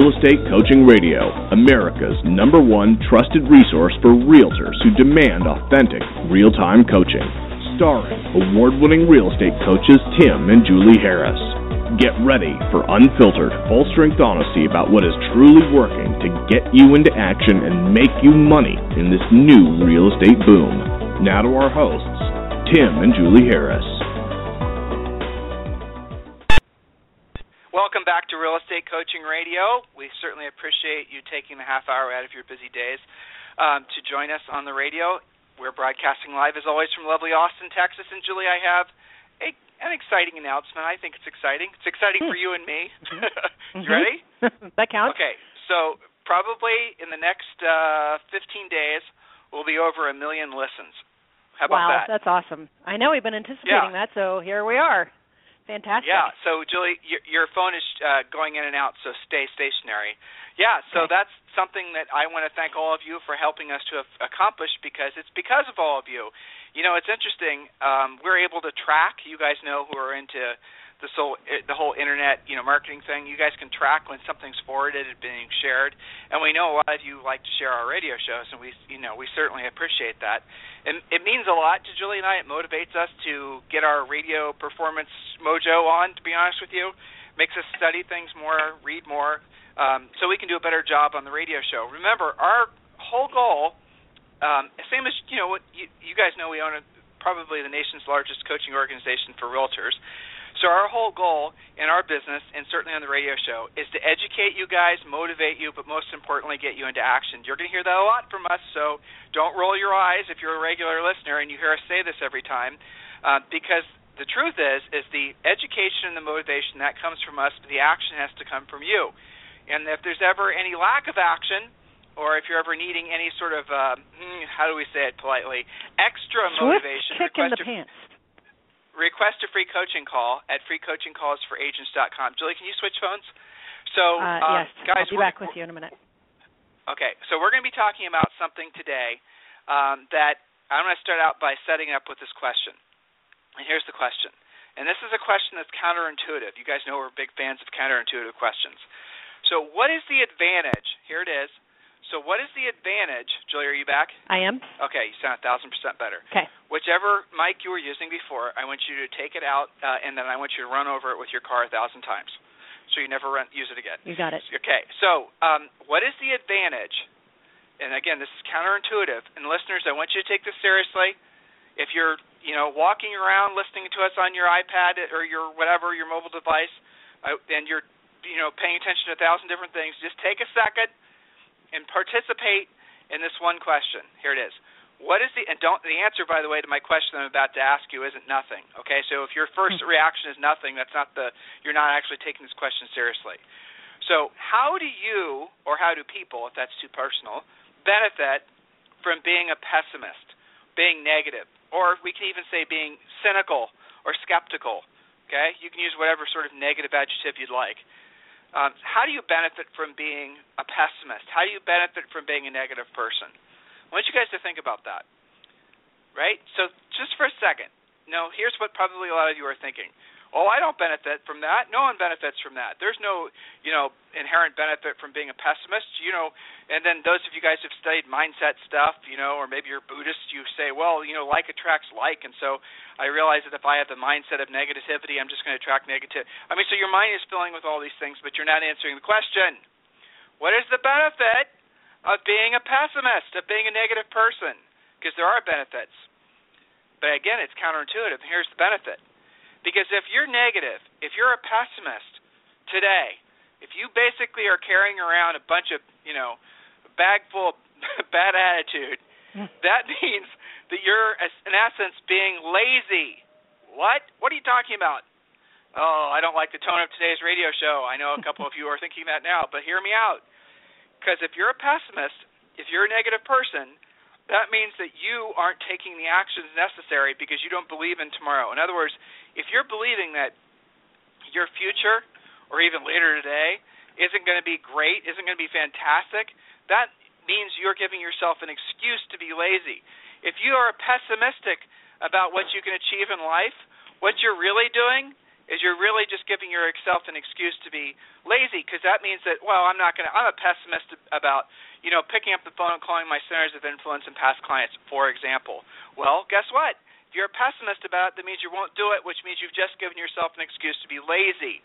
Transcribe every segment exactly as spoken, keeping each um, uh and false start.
Real Estate Coaching Radio, America's number one trusted resource for realtors who demand authentic, real-time coaching. Starring award-winning real estate coaches Tim and Julie Harris. Get ready for unfiltered, full-strength honesty about what is truly working to get you into action and make you money in this new real estate boom. Now to our hosts, Tim and Julie Harris. Welcome back to Real Estate Coaching Radio. We certainly appreciate you taking the half hour out of your busy days um, to join us on the radio. We're broadcasting live, as always, from lovely Austin, Texas. And, Julie, I have a, an exciting announcement. I think it's exciting. It's exciting for you and me. Mm-hmm. You ready? That counts. Okay. So probably in the next uh, fifteen days, we'll be over a million listens. How about wow, that? Wow, that's awesome. I know we've been anticipating yeah. that, so here we are. Fantastic. Yeah, so, Julie, your, your phone is uh, going in and out, so stay stationary. Yeah, so okay. that's something that I want to thank all of you for helping us to have accomplished, because it's because of all of you. You know, it's interesting. Um, we're able to track. You guys know who are into the whole, the whole Internet, you know, marketing thing. You guys can track when something's forwarded and being shared. And we know a lot of you like to share our radio shows, and we, you know, we certainly appreciate that. And it means a lot to Julie and I. It motivates us to get our radio performance mojo on, to be honest with you. Makes us study things more, read more, um, so we can do a better job on the radio show. Remember, our whole goal, um, same as, you know, what you, you guys know, we own a, probably the nation's largest coaching organization for realtors. So our whole goal in our business, and certainly on the radio show, is to educate you guys, motivate you, but most importantly, get you into action. You're going to hear that a lot from us, so don't roll your eyes if you're a regular listener and you hear us say this every time, uh, because the truth is, is the education and the motivation, that comes from us, but the action has to come from you. And if there's ever any lack of action, or if you're ever needing any sort of, uh, how do we say it politely, extra Swift motivation, kick in the a, pants. request a free coaching call at free coaching calls for agents dot com. Julie, can you switch phones? So, uh, uh, yes, guys, I'll be back with you in a minute. Okay, so we're going to be talking about something today um, that I'm going to start out by setting up with this question. And here's the question. And this is a question that's counterintuitive. You guys know we're big fans of counterintuitive questions. So what is the advantage? Here it is. So what is the advantage? Julie, are you back? I am. Okay, you sound one thousand percent better. Okay. Whichever mic you were using before, I want you to take it out, uh, and then I want you to run over it with your car a thousand times, so you never run, use it again. You got it. Okay, so um, what is the advantage? And again, this is counterintuitive. And listeners, I want you to take this seriously. If you're, you know, walking around listening to us on your iPad or your whatever, your mobile device, uh, and you're, you know, paying attention to a thousand different things, just take a second and participate in this one question. Here it is. What is the, and don't, the answer, by the way, to my question I'm about to ask you isn't nothing. Okay, so if your first reaction is nothing, that's not the, you're not actually taking this question seriously. So how do you, or how do people, if that's too personal, benefit from being a pessimist, being negative, or we can even say being cynical or skeptical? Okay, you can use whatever sort of negative adjective you'd like. Um, how do you benefit from being a pessimist? How do you benefit from being a negative person? I want you guys to think about that, right? So just for a second, now here's what probably a lot of you are thinking. Oh, I don't benefit from that. No one benefits from that. There's no, you know, inherent benefit from being a pessimist, you know. And then those of you guys who've studied mindset stuff, you know, or maybe you're Buddhist, you say, well, you know, like attracts like. And so I realize that if I have the mindset of negativity, I'm just going to attract negative. I mean, so your mind is filling with all these things, but you're not answering the question. What is the benefit of being a pessimist, of being a negative person? Because there are benefits. But again, it's counterintuitive. Here's the benefit. Because if you're negative, if you're a pessimist today, if you basically are carrying around a bunch of, you know, a bag full of bad attitude, that means that you're, in essence, being lazy. What? What are you talking about? Oh, I don't like the tone of today's radio show. I know a couple of you are thinking that now, but hear me out. Because if you're a pessimist, if you're a negative person, that means that you aren't taking the actions necessary because you don't believe in tomorrow. In other words, if you're believing that your future, or even later today, isn't going to be great, isn't going to be fantastic, that means you're giving yourself an excuse to be lazy. If you are pessimistic about what you can achieve in life, what you're really doing is you're really just giving yourself an excuse to be lazy, because that means that, well, I'm not going to, I'm a pessimist about, you know, picking up the phone and calling my centers of influence and past clients, for example. Well, guess what? If you're a pessimist about it, that means you won't do it, which means you've just given yourself an excuse to be lazy.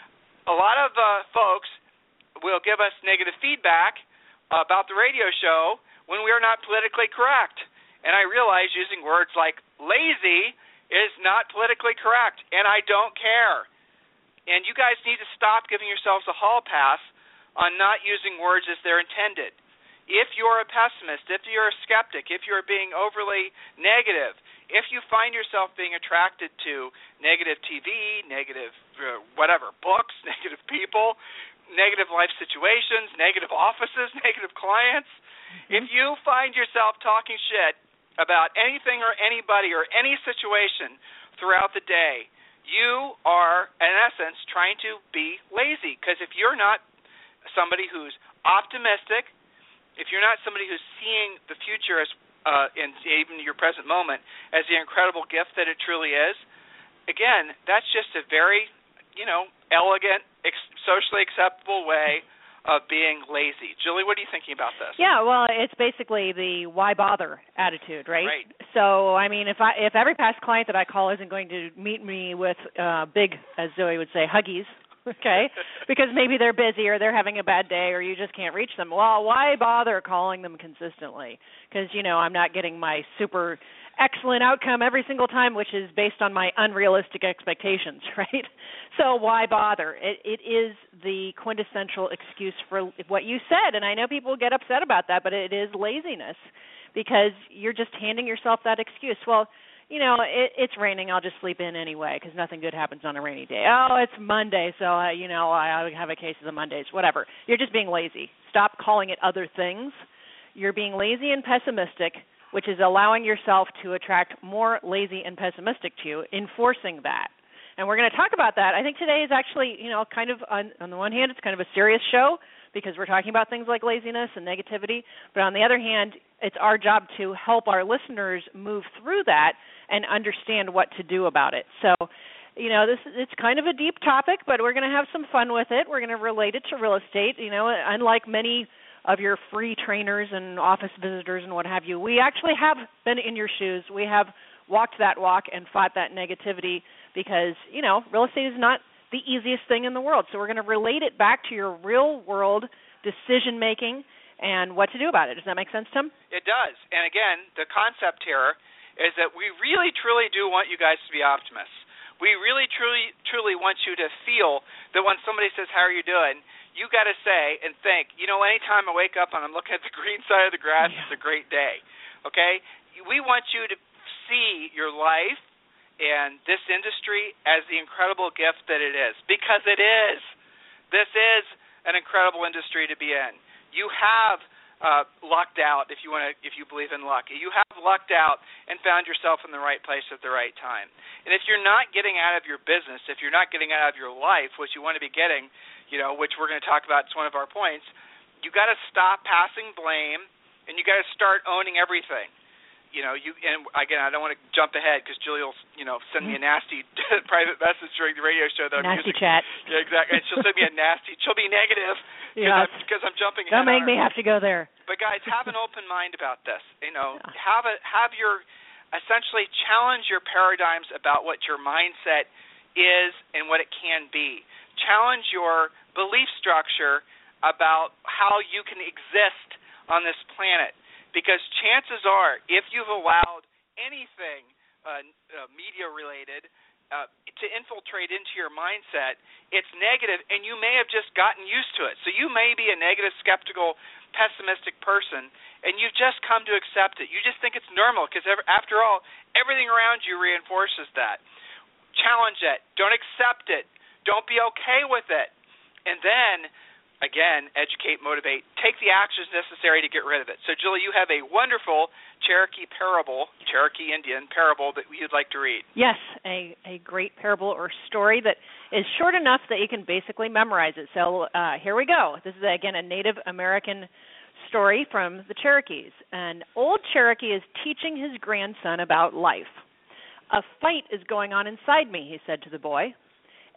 A lot of uh, folks will give us negative feedback about the radio show when we are not politically correct. And I realize using words like lazy is not politically correct, and I don't care. And you guys need to stop giving yourselves a hall pass on not using words as they're intended. If you're a pessimist, if you're a skeptic, if you're being overly negative, if you find yourself being attracted to negative T V, negative uh, whatever, books, negative people, negative life situations, negative offices, negative clients, if you find yourself talking shit about anything or anybody or any situation throughout the day, you are, in essence, trying to be lazy. Because if you're not somebody who's optimistic, if you're not somebody who's seeing the future as, uh, in even your present moment, as the incredible gift that it truly is, again, that's just a very, you know, elegant, ex- socially acceptable way of being lazy. Julie, what are you thinking about this? Yeah, well, it's basically the why bother attitude, right? Right. So, I mean, if I if every past client that I call isn't going to meet me with uh, big, as Zoe would say, huggies, okay, because maybe they're busy or they're having a bad day or you just can't reach them, well, why bother calling them consistently? Because, you know, I'm not getting my super excellent outcome every single time, which is based on my unrealistic expectations, right? So why bother? It, it is the quintessential excuse for what you said, and I know people get upset about that, but it is laziness because you're just handing yourself that excuse. Well, you know, it, it's raining, I'll just sleep in anyway because nothing good happens on a rainy day. Oh, it's Monday, so, uh, you know, I have a case of the Mondays, whatever. You're just being lazy. Stop calling it other things. You're being lazy and pessimistic, which is allowing yourself to attract more lazy and pessimistic to you, enforcing that. And we're going to talk about that. I think today is actually, you know, kind of, on, on the one hand, it's kind of a serious show because we're talking about things like laziness and negativity. But on the other hand, it's our job to help our listeners move through that and understand what to do about it. So, you know, this it's kind of a deep topic, but we're going to have some fun with it. We're going to relate it to real estate. You know, unlike many of your free trainers and office visitors and what have you, we actually have been in your shoes. We have walked that walk and fought that negativity because, you know, real estate is not the easiest thing in the world. So we're going to relate it back to your real-world decision-making and what to do about it. Does that make sense, Tim? It does. And, again, the concept here is that we really, truly do want you guys to be optimists. We really, truly, truly want you to feel that when somebody says, how are you doing, you got to say and think, you know, anytime I wake up and I'm looking at the green side of the grass, yeah. It's a great day, okay? We want you to see your life and this industry as the incredible gift that it is, because it is. This is an incredible industry to be in. You have uh, lucked out, if you want to, if you believe in luck. You have lucked out and found yourself in the right place at the right time. And if you're not getting out of your business, if you're not getting out of your life, what you want to be getting, you know, which we're going to talk about, it's one of our points, you got to stop passing blame, and you got to start owning everything. You know, you and again, I don't want to jump ahead because Julie will, you know, send me a nasty private message during the radio show that I'm nasty using. chat. Yeah, exactly. And she'll send me a nasty. She'll be negative because I'm, I'm jumping ahead. Don't make me have to go there. But guys, have an open mind about this. You know, yeah. have a have your essentially challenge your paradigms about what your mindset is and what it can be. Challenge your belief structure about how you can exist on this planet. Because chances are, if you've allowed anything uh, uh, media-related uh, to infiltrate into your mindset, it's negative, and you may have just gotten used to it. So you may be a negative, skeptical, pessimistic person, and you've just come to accept it. You just think it's normal because, after all, everything around you reinforces that. Challenge it. Don't accept it. Don't be okay with it. And then, again, educate, motivate, take the actions necessary to get rid of it. So, Julie, you have a wonderful Cherokee parable, Cherokee Indian parable that you'd like to read. Yes, a, a great parable or story that is short enough that you can basically memorize it. So uh, here we go. This is, again, a Native American story from the Cherokees. An old Cherokee is teaching his grandson about life. A fight is going on inside me, he said to the boy.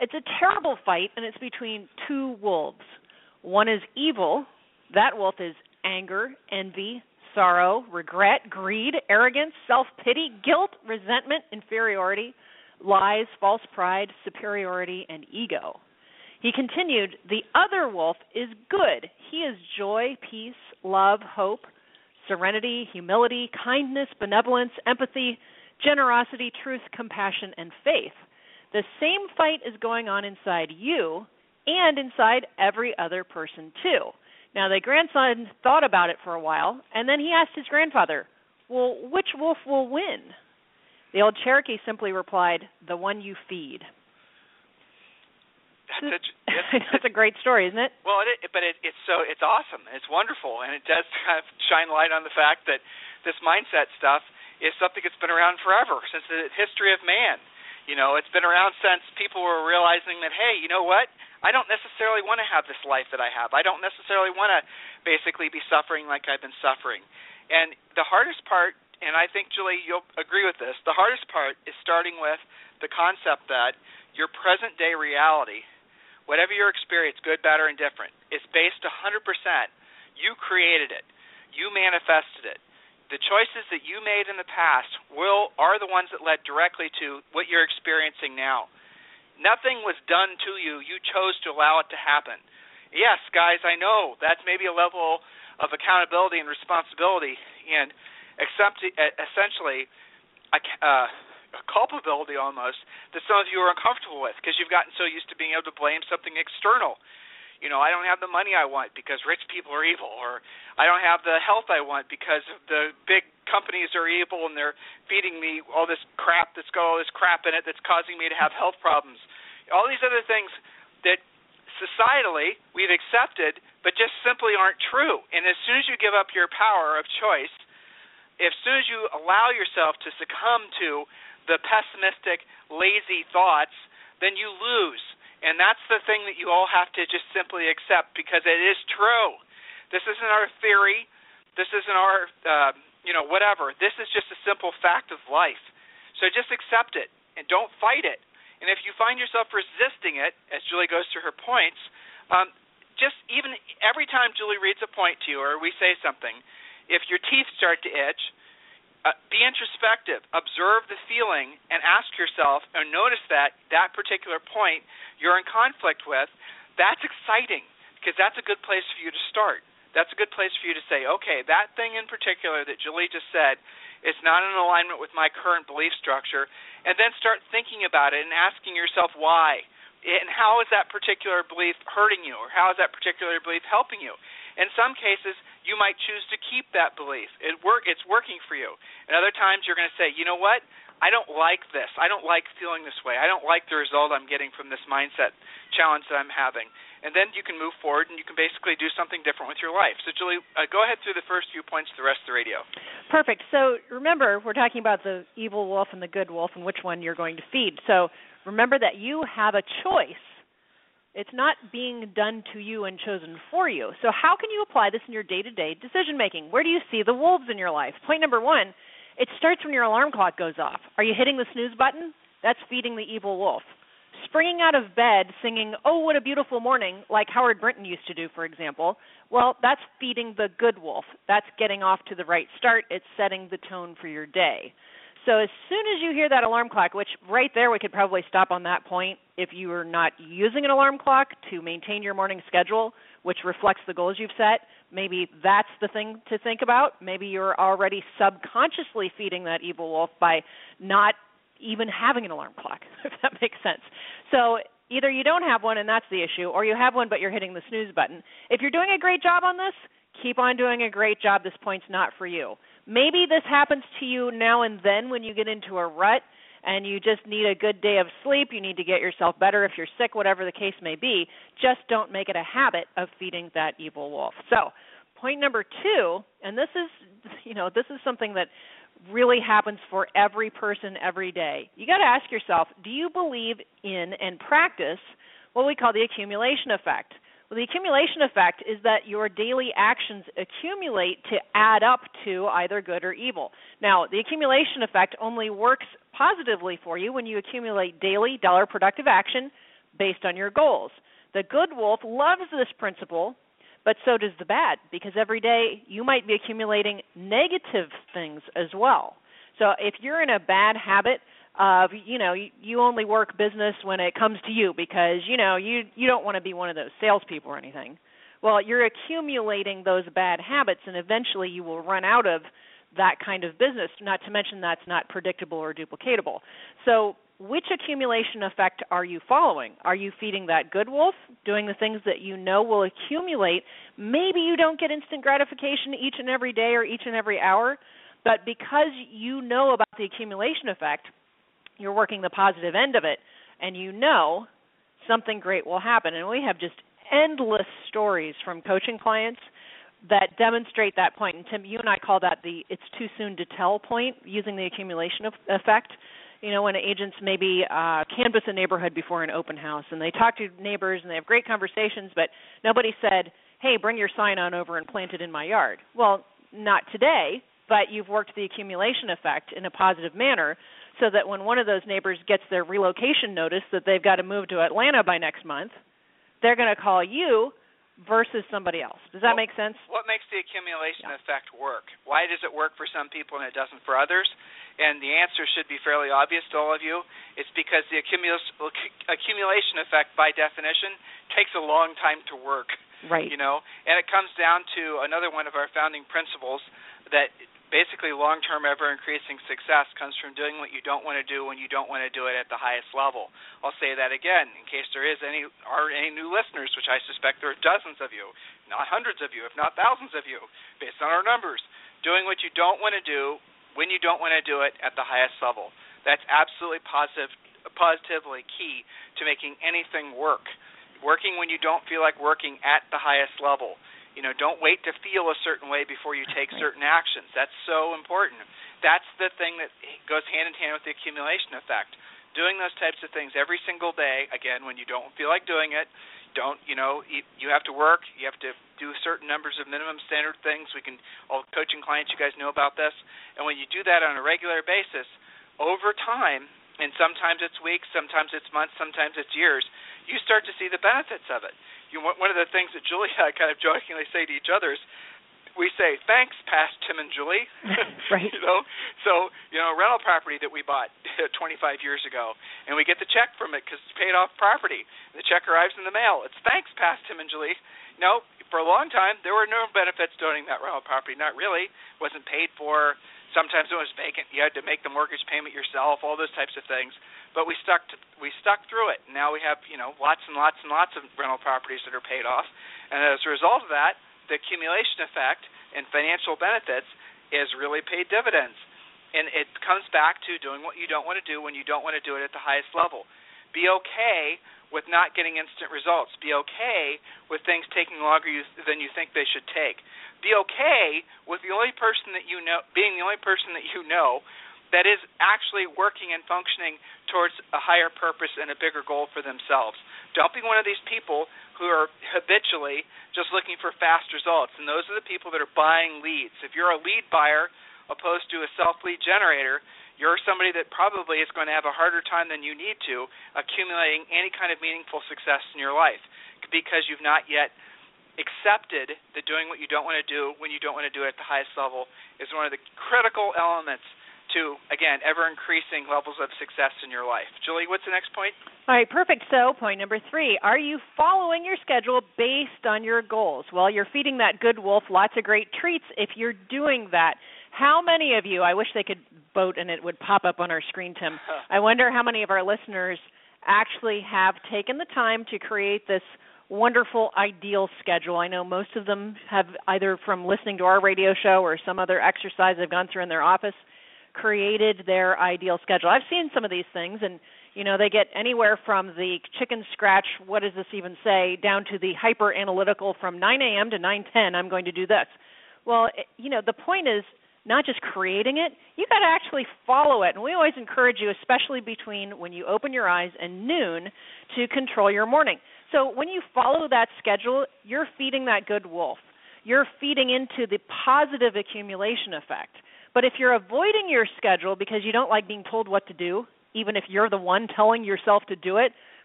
It's a terrible fight, and it's between two wolves. One is evil. That wolf is anger, envy, sorrow, regret, greed, arrogance, self-pity, guilt, resentment, inferiority, lies, false pride, superiority, and ego. He continued, the other wolf is good. He is joy, peace, love, hope, serenity, humility, kindness, benevolence, empathy, generosity, truth, compassion, and faith. The same fight is going on inside you and inside every other person too. Now, the grandson thought about it for a while, and then he asked his grandfather, well, which wolf will win? The old Cherokee simply replied, the one you feed. That's a, it's, That's a great story, isn't it? Well, it, but it, it's so it's awesome. It's wonderful, and it does kind of shine light on the fact that this mindset stuff is something that's been around forever, since the history of man. You know, it's been around since people were realizing that, hey, you know what? I don't necessarily want to have this life that I have. I don't necessarily want to basically be suffering like I've been suffering. And the hardest part, and I think, Julie, you'll agree with this, the hardest part is starting with the concept that your present-day reality, whatever your experience, good, bad, or indifferent, is based one hundred percent. You created it. You manifested it. The choices that you made in the past will are the ones that led directly to what you're experiencing now. Nothing was done to you. You chose to allow it to happen. Yes, guys, I know that's maybe a level of accountability and responsibility and accept, essentially a, uh, a culpability almost that some of you are uncomfortable with because you've gotten so used to being able to blame something external. You know, I don't have the money I want because rich people are evil, or I don't have the health I want because the big companies are evil and they're feeding me all this crap that's got all this crap in it that's causing me to have health problems. All these other things that societally we've accepted but just simply aren't true. And as soon as you give up your power of choice, as soon as you allow yourself to succumb to the pessimistic, lazy thoughts, then you lose. And that's the thing that you all have to just simply accept because it is true. This isn't our theory. This isn't our, uh, you know, whatever. This is just a simple fact of life. So just accept it and don't fight it. And if you find yourself resisting it, as Julie goes through her points, um, just even every time Julie reads a point to you or we say something, if your teeth start to itch, Uh, be introspective, observe the feeling, and ask yourself, and notice that that particular point you're in conflict with, that's exciting because that's a good place for you to start. That's a good place for you to say, okay, that thing in particular that Julie just said is not in alignment with my current belief structure, and then start thinking about it and asking yourself why, and how is that particular belief hurting you, or how is that particular belief helping you? In some cases, you might choose to keep that belief. It work, it's working for you. And other times you're going to say, you know what, I don't like this. I don't like feeling this way. I don't like the result I'm getting from this mindset challenge that I'm having. And then you can move forward and you can basically do something different with your life. So, Julie, uh, go ahead through the first few points to the rest of the radio. Perfect. So remember, we're talking about the evil wolf and the good wolf and which one you're going to feed. So remember that you have a choice. It's not being done to you and chosen for you. So how can you apply this in your day-to-day decision-making? Where do you see the wolves in your life? Point number one, it starts when your alarm clock goes off. Are you hitting the snooze button? That's feeding the evil wolf. Springing out of bed singing, oh, what a beautiful morning, like Howard Brinton used to do, for example, well, that's feeding the good wolf. That's getting off to the right start. It's setting the tone for your day. So as soon as you hear that alarm clock, which right there we could probably stop on that point if you are not using an alarm clock to maintain your morning schedule, which reflects the goals you've set, maybe that's the thing to think about. Maybe you're already subconsciously feeding that evil wolf by not even having an alarm clock, if that makes sense. So either you don't have one and that's the issue, or you have one but you're hitting the snooze button. If you're doing a great job on this, keep on doing a great job. This point's not for you. Maybe this happens to you now and then when you get into a rut and you just need a good day of sleep. You need to get yourself better if you're sick, whatever the case may be. Just don't make it a habit of feeding that evil wolf. So point number two, and this is, you know, this is something that really happens for every person every day. You got to ask yourself, do you believe in and practice what we call the accumulation effect? Well, the accumulation effect is that your daily actions accumulate to add up to either good or evil. Now, the accumulation effect only works positively for you when you accumulate daily dollar productive action based on your goals. The good wolf loves this principle, but so does the bad, because every day you might be accumulating negative things as well. So if you're in a bad habit of, you know, you, you only work business when it comes to you because, you know, you, you don't want to be one of those salespeople or anything. Well, you're accumulating those bad habits, and eventually you will run out of that kind of business, not to mention that's not predictable or duplicatable. So which accumulation effect are you following? Are you feeding that good wolf, doing the things that you know will accumulate? Maybe you don't get instant gratification each and every day or each and every hour, but because you know about the accumulation effect, you're working the positive end of it, and you know something great will happen. And we have just endless stories from coaching clients that demonstrate that point. And Tim, you and I call that the it's too soon to tell point, using the accumulation effect. You know, when agents maybe uh, canvass a neighborhood before an open house, and they talk to neighbors and they have great conversations, but nobody said, hey, bring your sign on over and plant it in my yard. Well, not today, but you've worked the accumulation effect in a positive manner so that when one of those neighbors gets their relocation notice that they've got to move to Atlanta by next month, they're going to call you versus somebody else. Does that well, make sense? What makes the accumulation yeah. effect work? Why does it work for some people and it doesn't for others? And the answer should be fairly obvious to all of you. It's because the accumulation effect, by definition, takes a long time to work. Right. You know, and it comes down to another one of our founding principles that basically long-term ever-increasing success comes from doing what you don't want to do when you don't want to do it at the highest level. I'll say that again in case there is any are any new listeners, which I suspect there are dozens of you, not hundreds of you, if not thousands of you, based on our numbers. Doing what you don't want to do when you don't want to do it at the highest level. That's absolutely positive, positively key to making anything work. Working when you don't feel like working at the highest level. You know, don't wait to feel a certain way before you take certain actions. That's so important. That's the thing that goes hand in hand with the accumulation effect. Doing those types of things every single day, again, when you don't feel like doing it, don't, you know, you, you have to work, you have to do certain numbers of minimum standard things. We can, all coaching clients, you guys know about this. And when you do that on a regular basis, over time, and sometimes it's weeks, sometimes it's months, sometimes it's years, you start to see the benefits of it. You know, one of the things that Julie and I kind of jokingly say to each other is, we say, thanks, past Tim and Julie. Right. You know, so, you know, a rental property that we bought twenty-five years ago, and we get the check from it because it's paid off property. The check arrives in the mail. It's thanks, past Tim and Julie. No, for a long time, there were no benefits to owning that rental property. Not really. It wasn't paid for. Sometimes it was vacant. You had to make the mortgage payment yourself, all those types of things. But we stuck to, we stuck through it. Now we have, you know, lots and lots and lots of rental properties that are paid off. And as a result of that, the accumulation effect and financial benefits is really paid dividends. And it comes back to doing what you don't want to do when you don't want to do it at the highest level. Be okay with not getting instant results. Be okay with things taking longer you, than you think they should take. Be okay with the only person that you know, being the only person that you know that is actually working and functioning towards a higher purpose and a bigger goal for themselves. Don't be one of these people who are habitually just looking for fast results, and those are the people that are buying leads. If you're a lead buyer opposed to a self-lead generator, you're somebody that probably is going to have a harder time than you need to accumulating any kind of meaningful success in your life because you've not yet accepted that doing what you don't want to do when you don't want to do it at the highest level is one of the critical elements to, again, ever-increasing levels of success in your life. Julie, what's the next point? All right, perfect. So point number three, are you following your schedule based on your goals? Well, you're feeding that good wolf lots of great treats if you're doing that. How many of you, I wish they could vote and it would pop up on our screen, Tim. I wonder how many of our listeners actually have taken the time to create this wonderful ideal schedule. I know most of them have either from listening to our radio show or some other exercise they've gone through in their office created their ideal schedule. I've seen some of these things, and, you know, they get anywhere from the chicken scratch, what does this even say, down to the hyper-analytical from nine a.m. to nine ten, I'm going to do this. Well, it, you know, the point is not just creating it, you got to actually follow it. And we always encourage you, especially between when you open your eyes and noon, to control your morning. So when you follow that schedule, you're feeding that good wolf. You're feeding into the positive accumulation effect. But if you're avoiding your schedule because you don't like being told what to do, even if you're the one telling yourself to do it,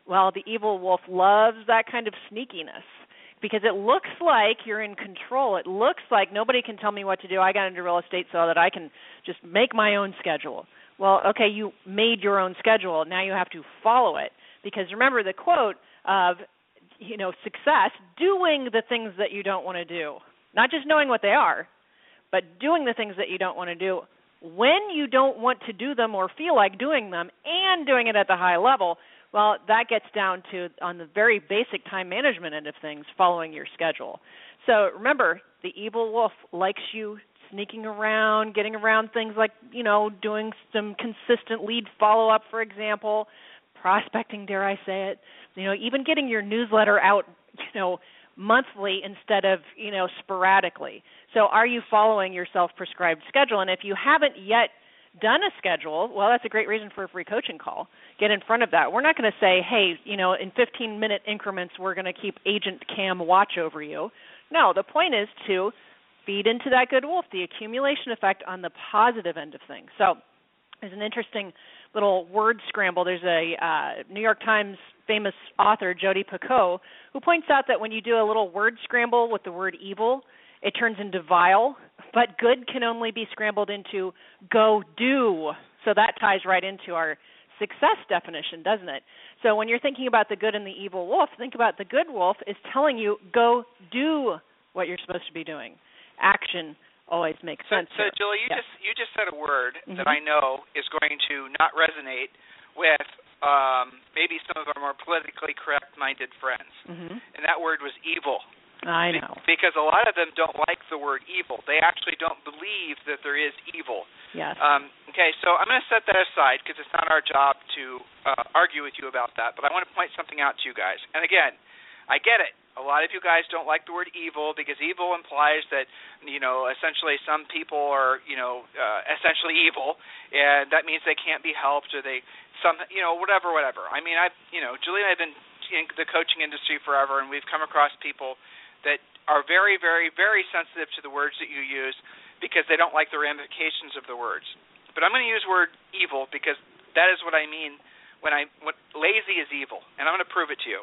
Well, the evil wolf loves that kind of sneakiness because it looks like you're in control. It looks like nobody can tell me what to do. I got into real estate so that I can just make my own schedule. Well, okay, you made your own schedule. Now you have to follow it because remember the quote of, you know, success, doing the things that you don't want to do, not just knowing what they are, but doing the things that you don't want to do when you don't want to do them or feel like doing them and doing it at the high level. Well, that gets down to on the very basic time management end of things, following your schedule. So remember, the evil wolf likes you sneaking around, getting around things like, you know, doing some consistent lead follow-up, for example, prospecting, dare I say it, you know, even getting your newsletter out, you know, monthly instead of, you know, sporadically. So are you following your self-prescribed schedule? And if you haven't yet done a schedule, well, that's a great reason for a free coaching call. Get in front of that. We're not going to say, hey, you know, in fifteen-minute increments, we're going to keep Agent Cam watch over you. No, the point is to feed into that good wolf, the accumulation effect on the positive end of things. So there's an interesting little word scramble. There's a uh, New York Times famous author, Jodi Picoult, who points out that when you do a little word scramble with the word evil, it turns into vile, but good can only be scrambled into go do. So that ties right into our success definition, doesn't it? So when you're thinking about the good and the evil wolf, think about the good wolf is telling you go do what you're supposed to be doing. Action always makes so, sense. So, here. Julie, you yes. just you just said a word mm-hmm. that I know is going to not resonate with um, maybe some of our more politically correct-minded friends, mm-hmm. and that word was evil. I know. Be- because a lot of them don't like the word evil. They actually don't believe that there is evil. Yes. Um, okay, so I'm going to set that aside because it's not our job to uh, argue with you about that, but I want to point something out to you guys. And again, I get it. A lot of you guys don't like the word evil because evil implies that, you know, essentially some people are, you know, uh, essentially evil, and that means they can't be helped or they, some, you know, whatever, whatever. I mean, I've, you know, Julie and I have been in the coaching industry forever, and we've come across people that are very, very, very sensitive to the words that you use because they don't like the ramifications of the words. But I'm going to use the word evil because that is what I mean when I, what lazy is evil, and I'm going to prove it to you.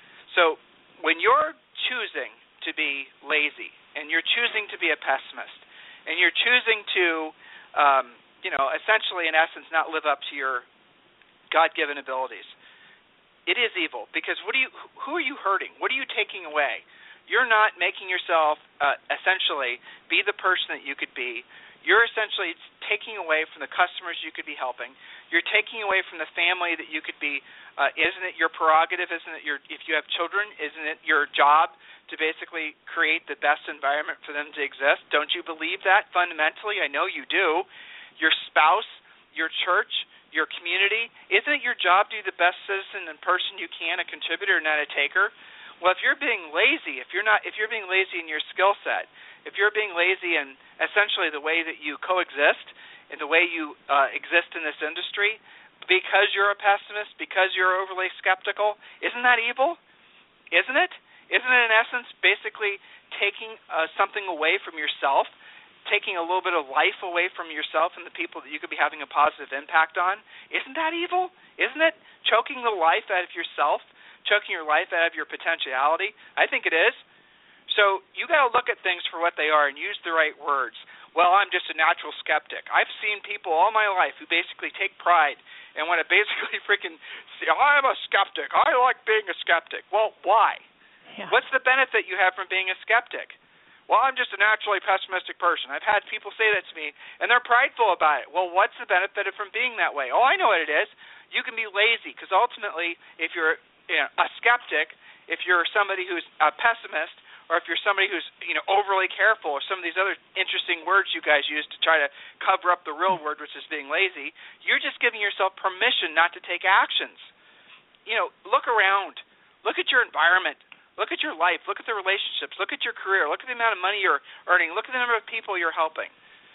So when you're choosing to be lazy and you're choosing to be a pessimist and you're choosing to, um, you know, essentially in essence not live up to your God-given abilities, it is evil because what do you, who are you hurting? What are you taking away? You're not making yourself uh, essentially be the person that you could be. You're essentially taking away from the customers you could be helping. You're taking away from the family that you could be. Uh, isn't it your prerogative? Isn't it your, if you have children, isn't it your job to basically create the best environment for them to exist? Don't you believe that fundamentally? I know you do. Your spouse, your church, your community, isn't it your job to be the best citizen and person you can, a contributor, not a taker? Well, if you're being lazy, if you're not, if you're being lazy in your skill set, if you're being lazy in essentially the way that you coexist and the way you uh, exist in this industry, because you're a pessimist, because you're overly skeptical, isn't that evil? Isn't it? Isn't it in essence basically taking uh, something away from yourself, taking a little bit of life away from yourself and the people that you could be having a positive impact on? Isn't that evil? Isn't it choking the life out of yourself, choking your life out of your potentiality? I think it is. So you got to look at things for what they are and use the right words. Well, I'm just a natural skeptic. I've seen people all my life who basically take pride and want to basically freaking say, I'm a skeptic. I like being a skeptic. Well, why? Yeah. What's the benefit you have from being a skeptic? Well, I'm just a naturally pessimistic person. I've had people say that to me, and they're prideful about it. Well, what's the benefit from being that way? Oh, I know what it is. You can be lazy because ultimately if you're you know, a skeptic, if you're somebody who's a pessimist, or if you're somebody who's, you know, overly careful, or some of these other interesting words you guys use to try to cover up the real word, which is being lazy, you're just giving yourself permission not to take actions. You know, look around. Look at your environment. Look at your life. Look at the relationships. Look at your career. Look at the amount of money you're earning. Look at the number of people you're helping.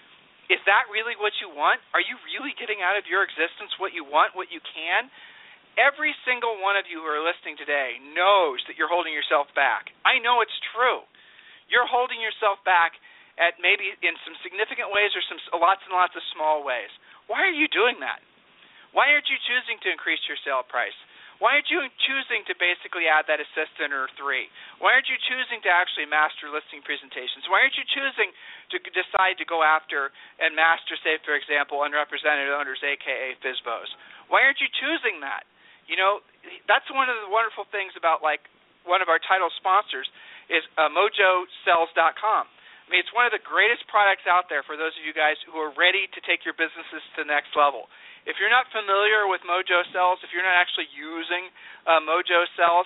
Is that really what you want? Are you really getting out of your existence what you want, what you can? Every single one of you who are listening today knows that you're holding yourself back. I know it's true. You're holding yourself back at maybe in some significant ways or some lots and lots of small ways. Why are you doing that? Why aren't you choosing to increase your sale price? Why aren't you choosing to basically add that assistant or three? Why aren't you choosing to actually master listing presentations? Why aren't you choosing to decide to go after and master, say, for example, unrepresented owners, a k a. F S B Os? Why aren't you choosing that? You know, that's one of the wonderful things about, like, one of our title sponsors is uh, mojo sells dot com. I mean, it's one of the greatest products out there for those of you guys who are ready to take your businesses to the next level. If you're not familiar with Mojo Sells, if you're not actually using uh, Mojo Sells,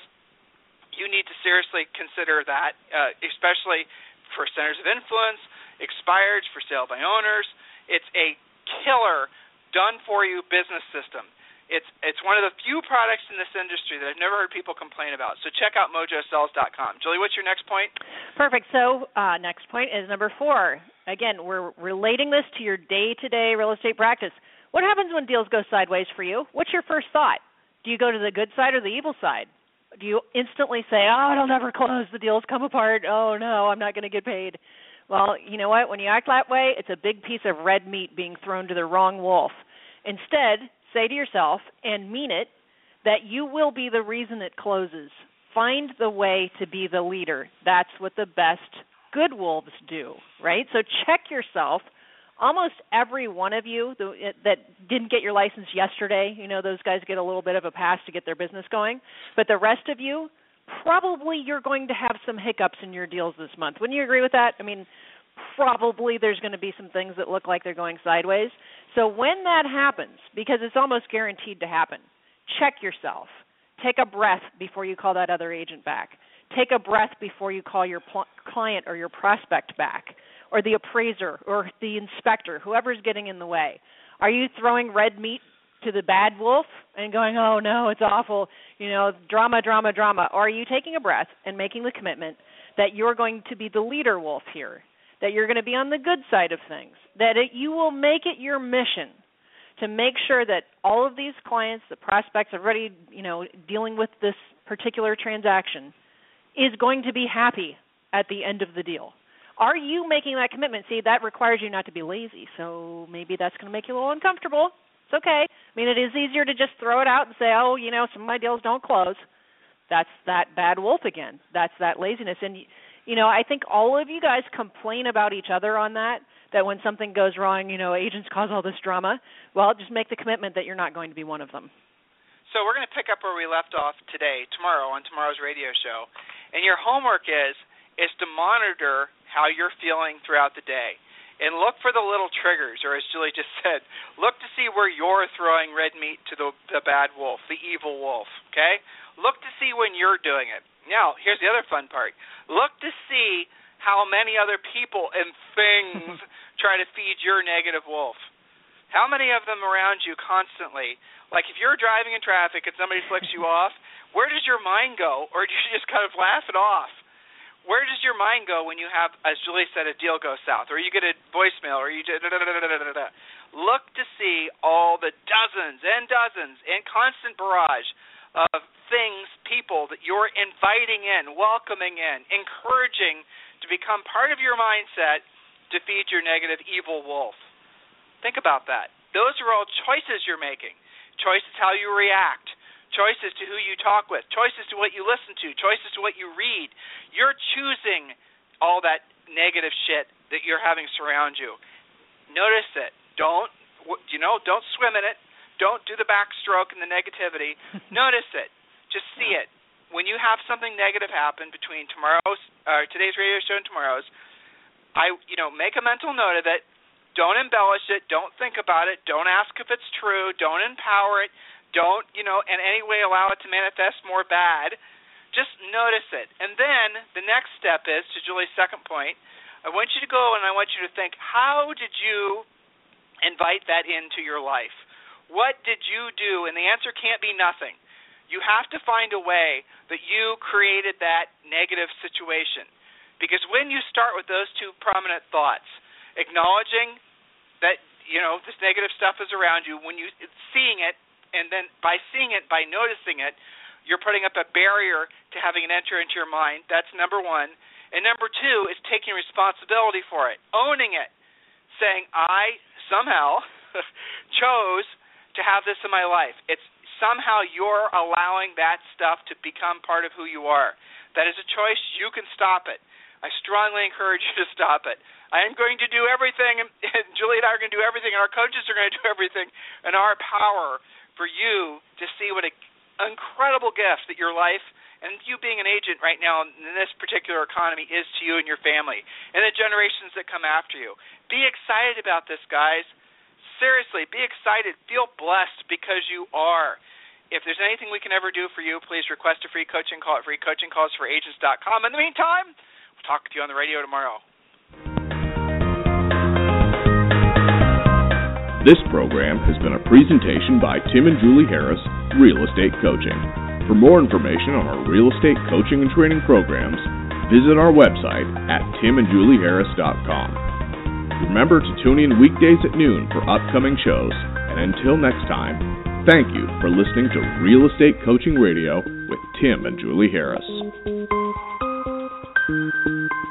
you need to seriously consider that, uh, especially for centers of influence, expireds, for sale by owners. It's a killer, done-for-you business system. It's it's one of the few products in this industry that I've never heard people complain about. So check out mojo sells dot com. Julie, what's your next point? Perfect. So uh, next point is number four. Again, we're relating this to your day-to-day real estate practice. What happens when deals go sideways for you? What's your first thought? Do you go to the good side or the evil side? Do you instantly say, oh, it'll never close, the deal's come apart, oh, no, I'm not going to get paid? Well, you know what? When you act that way, it's a big piece of red meat being thrown to the wrong wolf. Instead, say to yourself, and mean it, that you will be the reason it closes. Find the way to be the leader. That's what the best good wolves do, right? So check yourself. Almost every one of you that didn't get your license yesterday, you know, those guys get a little bit of a pass to get their business going. But the rest of you, probably you're going to have some hiccups in your deals this month. Wouldn't you agree with that? I mean, probably there's going to be some things that look like they're going sideways. So when that happens, because it's almost guaranteed to happen, check yourself. Take a breath before you call that other agent back. Take a breath before you call your pl- client or your prospect back, or the appraiser or the inspector, whoever's getting in the way. Are you throwing red meat to the bad wolf and going, oh, no, it's awful, you know, drama, drama, drama? Or are you taking a breath and making the commitment that you're going to be the leader wolf here, that you're going to be on the good side of things, that it, you will make it your mission to make sure that all of these clients, the prospects, everybody, you know, dealing with this particular transaction is going to be happy at the end of the deal? Are you making that commitment? See, that requires you not to be lazy, so maybe that's going to make you a little uncomfortable. It's okay. I mean, it is easier to just throw it out and say, oh, you know, some of my deals don't close. That's that bad wolf again. That's that laziness. And, you know, I think all of you guys complain about each other on that, that when something goes wrong, you know, agents cause all this drama. Well, just make the commitment that you're not going to be one of them. So we're going to pick up where we left off today, tomorrow, on tomorrow's radio show. And your homework is is to monitor how you're feeling throughout the day. And look for the little triggers, or as Julie just said, look to see where you're throwing red meat to the, the bad wolf, the evil wolf, okay? Look to see when you're doing it. Now, here's the other fun part. Look to see how many other people and things try to feed your negative wolf. How many of them around you constantly? Like if you're driving in traffic and somebody flicks you off, where does your mind go? Or do you just kind of laugh it off? Where does your mind go when you have, as Julie said, a deal go south, or you get a voicemail, or you da da da da da da da? Look to see all the dozens and dozens and constant barrage of things, people that you're inviting in, welcoming in, encouraging to become part of your mindset to feed your negative evil wolf. Think about that. Those are all choices you're making. Choices how you react. Choices to who you talk with, choices to what you listen to, choices to what you read. You're choosing all that negative shit that you're having surround you. Notice it. Don't, you know, don't swim in it. Don't do the backstroke and the negativity. Notice it. Just see it. When you have something negative happen between tomorrow's, uh, today's radio show and tomorrow's, I, you know, make a mental note of it. Don't embellish it. Don't think about it. Don't ask if it's true. Don't empower it. Don't, you know, in any way allow it to manifest more bad. Just notice it. And then the next step is, to Julie's second point, I want you to go and I want you to think, how did you invite that into your life? What did you do? And the answer can't be nothing. You have to find a way that you created that negative situation. Because when you start with those two prominent thoughts, acknowledging that, you know, this negative stuff is around you, when you seeing it, and then by seeing it, by noticing it, you're putting up a barrier to having it enter into your mind. That's number one. And number two is taking responsibility for it, owning it, saying, I somehow chose to have this in my life. It's somehow you're allowing that stuff to become part of who you are. That is a choice. You can stop it. I strongly encourage you to stop it. I am going to do everything, and Julie and I are going to do everything, and our coaches are going to do everything in our power for you to see what an incredible gift that your life and you being an agent right now in this particular economy is to you and your family and the generations that come after you. Be excited about this, guys. Seriously, be excited. Feel blessed because you are. If there's anything we can ever do for you, please request a free coaching call at free coaching calls for agents dot com. In the meantime, we'll talk to you on the radio tomorrow. This program has been a presentation by Tim and Julie Harris, Real Estate Coaching. For more information on our real estate coaching and training programs, visit our website at tim and julie harris dot com. Remember to tune in weekdays at noon for upcoming shows, and until next time, thank you for listening to Real Estate Coaching Radio with Tim and Julie Harris.